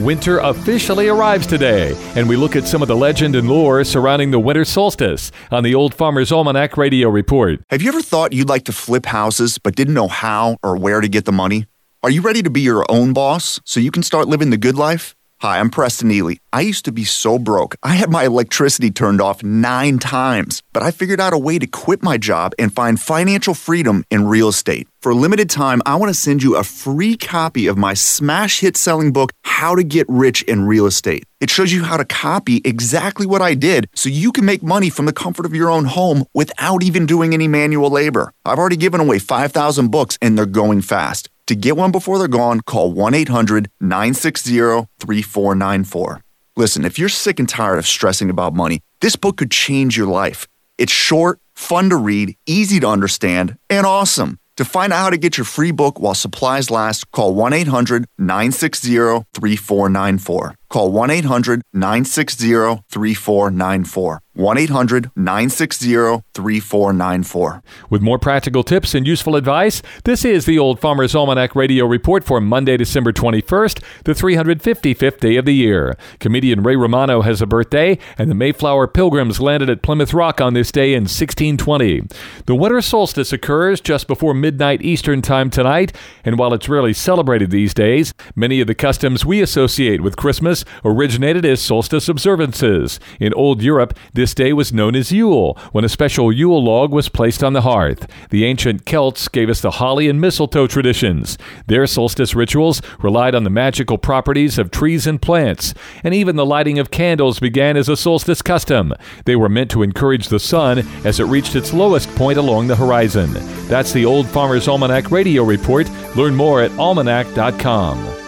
Winter officially arrives today, and we look at some of the legend and lore surrounding the winter solstice on the Old Farmer's Almanac Radio Report. Have you ever thought you'd like to flip houses but didn't know how or where to get the money? Are you ready to be your own boss so you can start living the good life? Hi, I'm Preston Ely. I used to be so broke. I had my electricity turned off 9 times, but I figured out a way to quit my job and find financial freedom in real estate. For a limited time, I want to send you a free copy of my smash hit selling book, How to Get Rich in Real Estate. It shows you how to copy exactly what I did so you can make money from the comfort of your own home without even doing any manual labor. I've already given away 5,000 books and they're going fast. To get one before they're gone, call 1-800-960-3494. Listen, if you're sick and tired of stressing about money, this book could change your life. It's short, fun to read, easy to understand, and awesome. To find out how to get your free book while supplies last, call 1-800-960-3494. Call 1-800-960-3494. 1-800-960-3494. With more practical tips and useful advice, this is the Old Farmer's Almanac Radio Report for Monday, December 21st, the 355th day of the year. Comedian Ray Romano has a birthday, and the Mayflower Pilgrims landed at Plymouth Rock on this day in 1620. The winter solstice occurs just before midnight Eastern Time tonight, and while it's rarely celebrated these days, many of the customs we associate with Christmas originated as solstice observances. In old Europe, this day was known as Yule, when a special Yule log was placed on the hearth. The ancient Celts gave us the holly and mistletoe traditions. Their solstice rituals relied on the magical properties of trees and plants, and even the lighting of candles began as a solstice custom. They were meant to encourage the sun as it reached its lowest point along the horizon. That's the Old Farmer's Almanac Radio Report. Learn more at almanac.com.